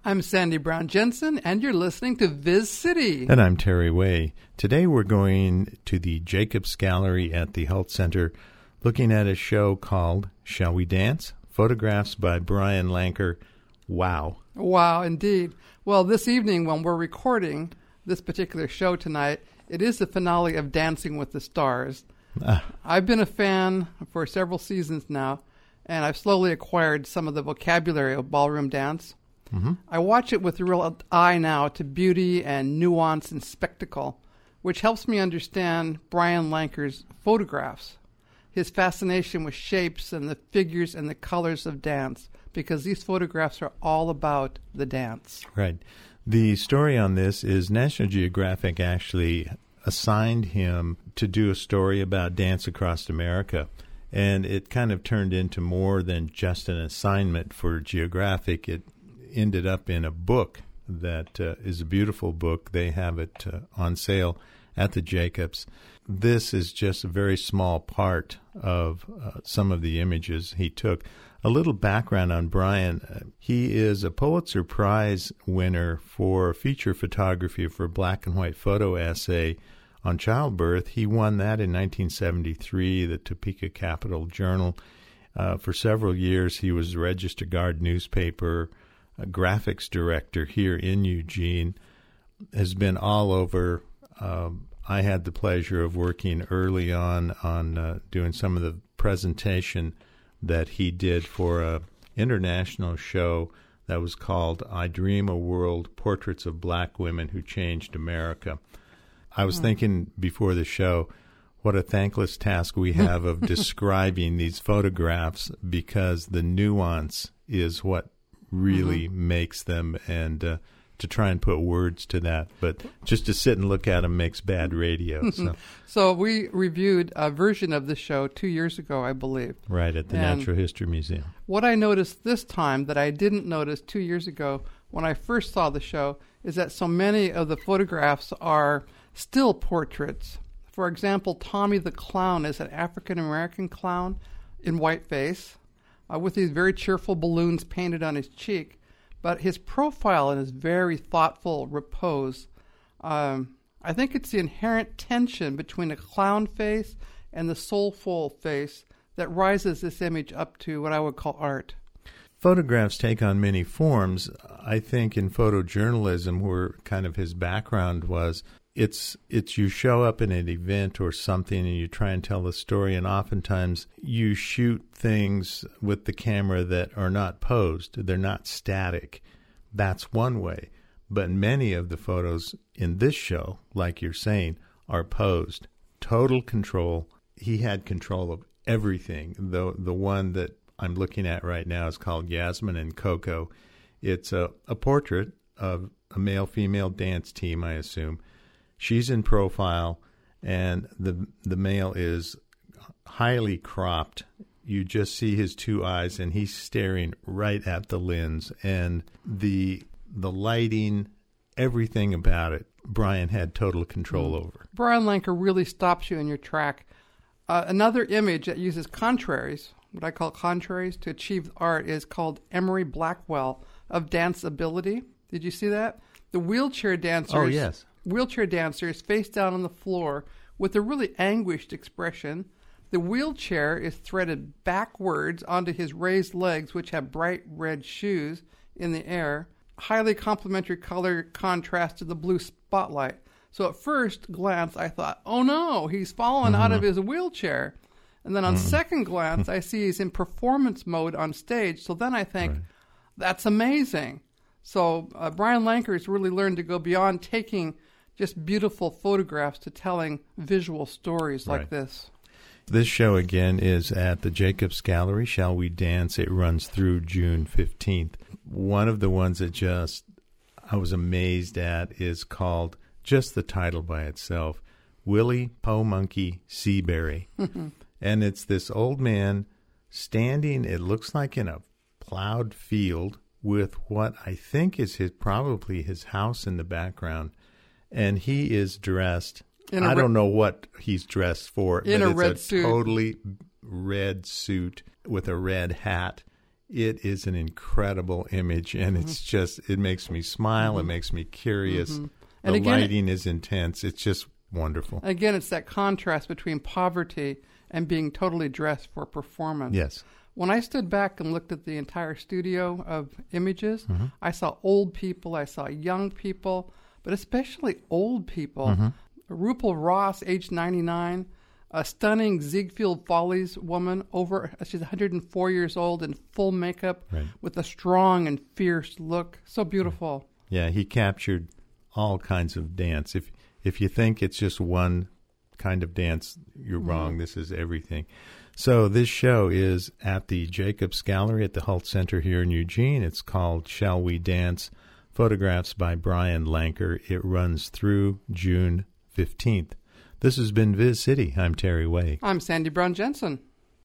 I'm Sandy Brown Jensen, and you're listening to Viz City. And I'm Terry Way. Today we're going to the Jacobs Gallery at the Hult Center, looking at a show called Shall We Dance? Photographs by Brian Lanker. Wow. Wow, indeed. Well, this evening when we're recording this particular show tonight, it is the finale of Dancing with the Stars. I've been a fan for several seasons now, and I've slowly acquired some of the vocabulary of ballroom dance. Mm-hmm. I watch it with a real eye now to beauty and nuance and spectacle, which helps me understand Brian Lanker's photographs, his fascination with shapes and the figures and the colors of dance, because these photographs are all about the dance. Right. The story on this is National Geographic actually assigned him to do a story about dance across America. And it kind of turned into more than just an assignment for Geographic. It ended up in a book that is a beautiful book. They have it on sale at the Jacobs. This is just a very small part of some of the images he took. A little background on Brian. He is a Pulitzer Prize winner for feature photography for black and white photo essay on childbirth. He won that in 1973, the Topeka Capital Journal. For several years, he was the Register Guard newspaper a graphics director here in Eugene, has been all over. I had the pleasure of working early on doing some of the presentation that he did for an international show that was called I Dream a World, Portraits of Black Women Who Changed America. I was thinking before the show, what a thankless task we have of describing these photographs, because the nuance is what really makes them, and to try and put words to that. But just to sit and look at them makes bad radio. So we reviewed a version of the show 2 years ago, I believe. Right, at the Natural History Museum. What I noticed this time that I didn't notice 2 years ago when I first saw the show is that so many of the photographs are still portraits. For example, Tommy the Clown is an African-American clown in whiteface, with these very cheerful balloons painted on his cheek. But his profile and his very thoughtful repose, I think it's the inherent tension between a clown face and the soulful face that rises this image up to what I would call art. Photographs take on many forms. I think in photojournalism, where kind of his background was, it's you show up in an event or something and you try and tell a story, and oftentimes you shoot things with the camera that are not posed. They're not static. That's one way. But many of the photos in this show, like you're saying, are posed. Total control. He had control of everything. The one that I'm looking at right now is called Yasmin and Coco. It's a portrait of a male-female dance team, I assume. She's in profile, and the male is highly cropped. You just see his two eyes, and he's staring right at the lens. And the lighting, everything about it, Brian had total control over. Brian Lanker really stops you in your track. Another image that uses contraries, what I call contraries, to achieve art is called Emery Blackwell of Dance Ability. Did you see that? The wheelchair dancer. Oh, yes. Wheelchair dancer is face down on the floor with a really anguished expression. The wheelchair is threaded backwards onto his raised legs, which have bright red shoes in the air. Highly complementary color contrast to the blue spotlight. So at first glance, I thought, oh no, he's fallen out of his wheelchair. And then on second glance, I see he's in performance mode on stage. So then I think, that's amazing. So Brian Lanker has really learned to go beyond taking just beautiful photographs to telling visual stories like this. This show, again, is at the Jacobs Gallery, Shall We Dance? It runs through June 15th. One of the ones that I was amazed at is called, just the title by itself, Willie Po Monkey Seabury. And it's this old man standing, it looks like in a plowed field, with what I think is probably his house in the background. And he is dressed, I don't know what he's dressed for, in but a it's red a suit. Totally red suit with a red hat. it is an incredible image, and it makes me smile. It makes me curious. And the again, lighting is intense. It's just wonderful. Again, it's that contrast between poverty and being totally dressed for performance. Yes. When I stood back and looked at the entire studio of images, I saw old people, I saw young people, but especially old people. Rupal Ross, age 99, a stunning Ziegfeld Follies woman, she's 104 years old in full makeup with a strong and fierce look. So beautiful. Yeah, he captured all kinds of dance. If you think it's just one kind of dance, you're wrong. This is everything. So this show is at the Jacobs Gallery at the Hult Center here in Eugene. It's called Shall We Dance? Photographs by Brian Lanker. It runs through June 15th. This has been Viz City. I'm Terry Way. I'm Sandy Brown Jensen.